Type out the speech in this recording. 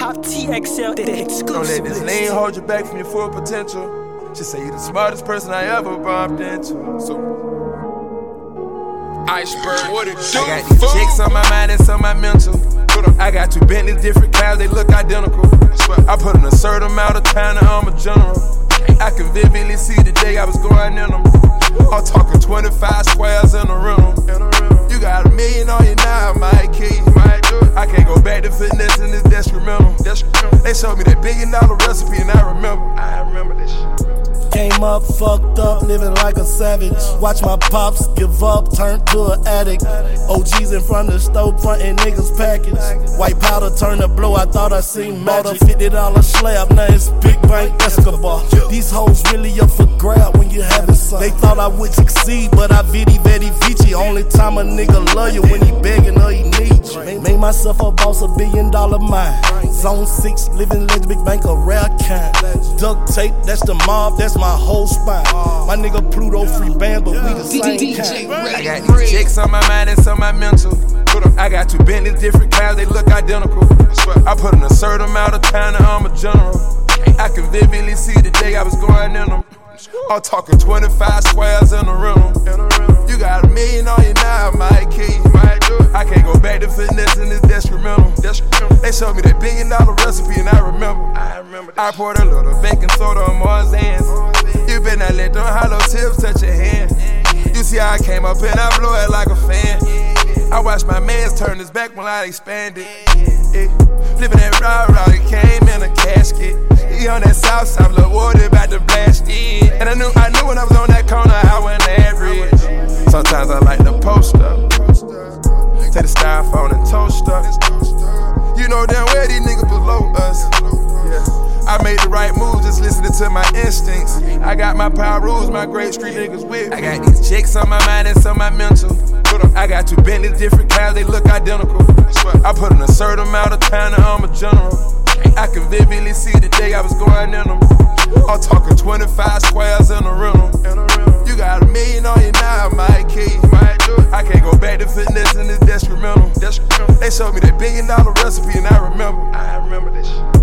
Top TXL, the exclusive. Don't let this lean hold you back from your full potential. She say you the smartest person I ever bumped into. So Iceberg, what it do? I got these chicks on my mind and on my mental. I got two Bentleys, different cars, they look identical. I put in a certain amount of time and I'm a general. I can vividly see the day I was going in them. I'm talking 25 squares in a room. You got $1 million on you now, my key. I can't go back to finesse in this detrimental. They showed me that $1 billion recipe and I remember this shit. Came up, fucked up, living like a savage. Watch my pops give up, turn to an addict. OGs in front of the stove, frontin' niggas package. White powder turn to blow, I thought I seen magic. $50 slab, now it's Big Bank Escobar. These hoes really up for grab when you having some. They thought I would succeed, but I vidi vici. Only time a nigga love you when he begging or he needs you. Made myself a boss, $1 billion mind. Zone 6, living legend, Big Bank, a rare kind. Duct tape, that's the mob, that's my whole spine. My nigga Pluto free band, but we the same kind. I got these chicks on my mind and on my mental. I got two Bentleys, different cars, they look identical. I put in a certain amount of time and I'm a general. I can vividly see the day I was going in them. I'm talking 25 squares in a room. You got $1 million on you now, my key. I can't go back to finesse in this detrimental. They showed me that $1 billion recipe and I remember. I poured a little baking soda on Mars hands. You better not let them hollow tips touch your hand. You see how I came up and I blow it like a fan. I watched my mans turn his back when I expanded. Flipping that rah, it came in a casket. He on that south side, little water about to blast it. And I knew when I was on that corner, I went average. Sometimes I like to post up, take the styrofoam and toast up. You know damn well these niggas below us. I made the right moves, just listening to my instincts. I got my power rules, my great street niggas with me. I got these chicks on my mind and on my mental. I got two Bentleys, different cars, they look identical. I put in a certain amount of time and I'm a general. I can vividly see the day I was going in them. I'm talking 25 squares in a room. You got $1 million on you now, my key. I can't go back to finesse in this detrimental. They showed me that $1 billion recipe and I remember this shit.